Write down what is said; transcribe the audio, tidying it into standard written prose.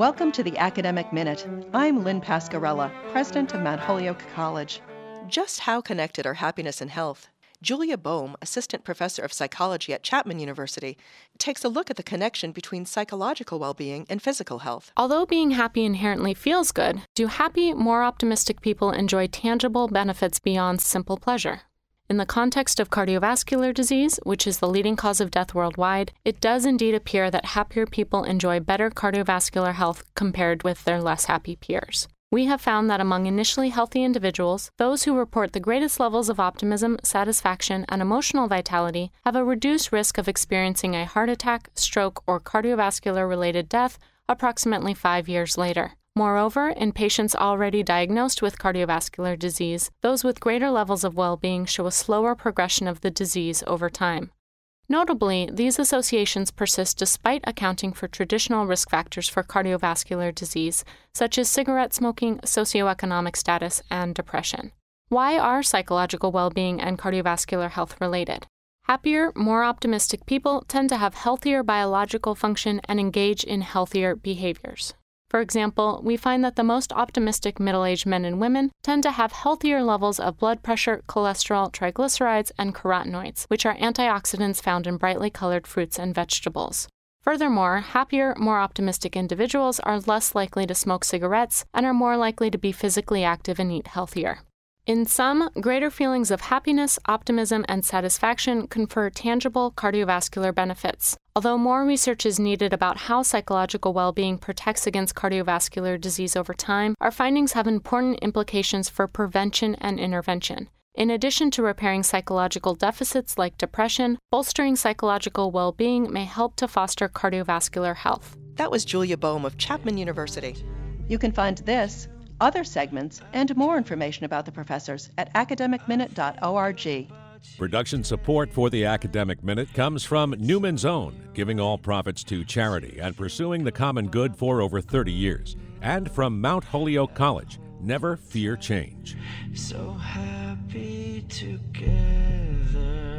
Welcome to the Academic Minute. I'm Lynn Pascarella, president of Mount Holyoke College. Just how connected are happiness and health? Julia Boehm, assistant professor of psychology at Chapman University, takes a look at the connection between psychological well-being and physical health. Although being happy inherently feels good, do happy, more optimistic people enjoy tangible benefits beyond simple pleasure? In the context of cardiovascular disease, which is the leading cause of death worldwide, it does indeed appear that happier people enjoy better cardiovascular health compared with their less happy peers. We have found that among initially healthy individuals, those who report the greatest levels of optimism, satisfaction, and emotional vitality have a reduced risk of experiencing a heart attack, stroke, or cardiovascular-related death approximately 5 years later. Moreover, in patients already diagnosed with cardiovascular disease, those with greater levels of well-being show a slower progression of the disease over time. Notably, these associations persist despite accounting for traditional risk factors for cardiovascular disease, such as cigarette smoking, socioeconomic status, and depression. Why are psychological well-being and cardiovascular health related? Happier, more optimistic people tend to have healthier biological function and engage in healthier behaviors. For example, we find that the most optimistic middle-aged men and women tend to have healthier levels of blood pressure, cholesterol, triglycerides, and carotenoids, which are antioxidants found in brightly colored fruits and vegetables. Furthermore, happier, more optimistic individuals are less likely to smoke cigarettes and are more likely to be physically active and eat healthier. In sum, greater feelings of happiness, optimism, and satisfaction confer tangible cardiovascular benefits. Although more research is needed about how psychological well-being protects against cardiovascular disease over time, our findings have important implications for prevention and intervention. In addition to repairing psychological deficits like depression, bolstering psychological well-being may help to foster cardiovascular health. That was Julia Boehm of Chapman University. You can find this, other segments, and more information about the professors at academicminute.org. Production support for the Academic Minute comes from Newman's Own, giving all profits to charity and pursuing the common good for over 30 years. And from Mount Holyoke College, never fear change. So happy together.